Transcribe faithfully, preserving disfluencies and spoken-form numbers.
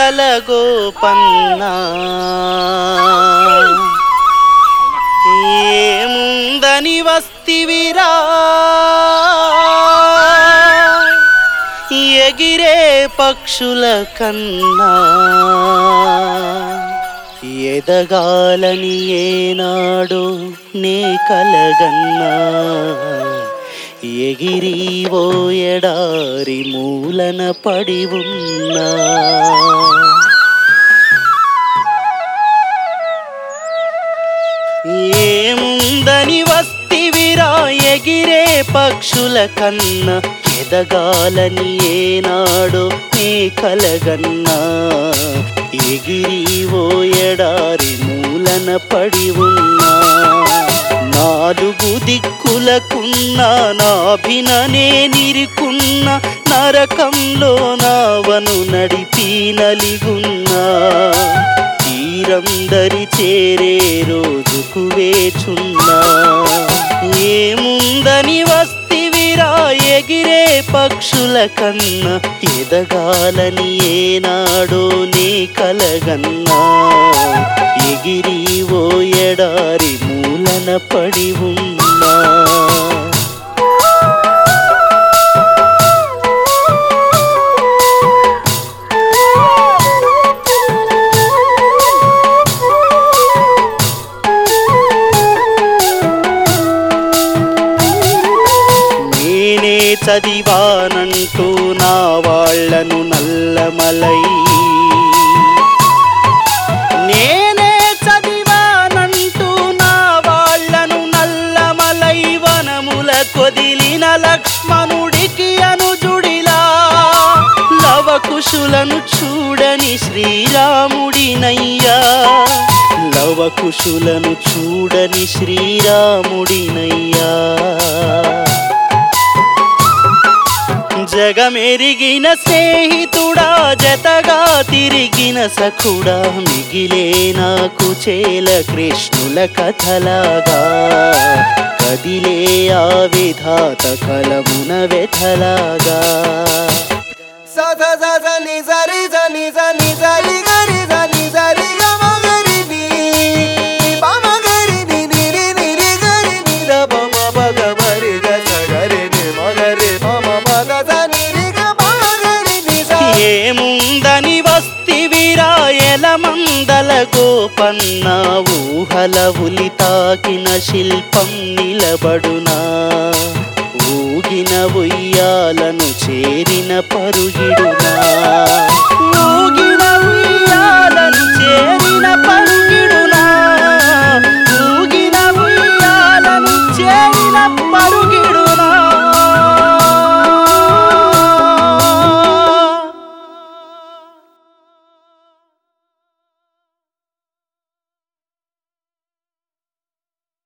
ఎలమందల గోపన్నా ఏముందని వస్తివిరా ఎగిరే పక్షుల కన్నా ఎదగాలని ఏనాడు నే కలగన్నా ఎగిరి ఓ ఎడారి మూలన పడి ఉన్నా ఏముందని వస్తివిరా ఎగిరే పక్షుల కన్నా ఎదగాలని ఏనాడు నీ కలగన్నా ఎగిరి ఓ ఎడారి మూలన పడి ఉన్నా నాలుగు దిక్కులకున్న నాభిననే నిరుకున్న నరకంలో నావను నడిపి నలిగున్నా తీరందరి చేరే రోజుకు వేచున్నా ఏముందని వస్తివిరా ఎగిరే పక్షుల కన్నా ఎదగాలని ఏనాడో నీ కలగన్నా ఎగిరి ఓ ఎడారి మూలన పడి ఉన్నా చదివానంటూ నా వాళ్లను నల్లమలై నేనే చదివానంటూ నా వాళ్లను నల్లమలై వనముల కొదిలిన లక్ష్మణుడికి అనుజుడిలా లవకుశులను చూడని శ్రీరాముడినయ్యా లవకుశులను చూడని శ్రీరాముడినయ్యా జగమెరిగిన స్నేహితుడా జతగా తిరిగిన సఖుడా మిగిలే నాకు చేల కృష్ణుల కథలాగా కదిలే ఆ విధాత కలమున వెథలాగా సద సద ని సరి జని జని సరి గరి జని సరి గమ గరి ని బమ గరి ని ని ని ని గరి ని ద బమ బగ మరి గ స గరి ని మ గరి బమ బగ జని రి గ బమ గరి ని స ఏముందని వస్తివిరా ఎలమందల గోపన్న ఊహల ఉలి తాకిన శిల్పం నిలబడునా ఊగిన ఉయ్యాలను చేరిన పరుగిడునా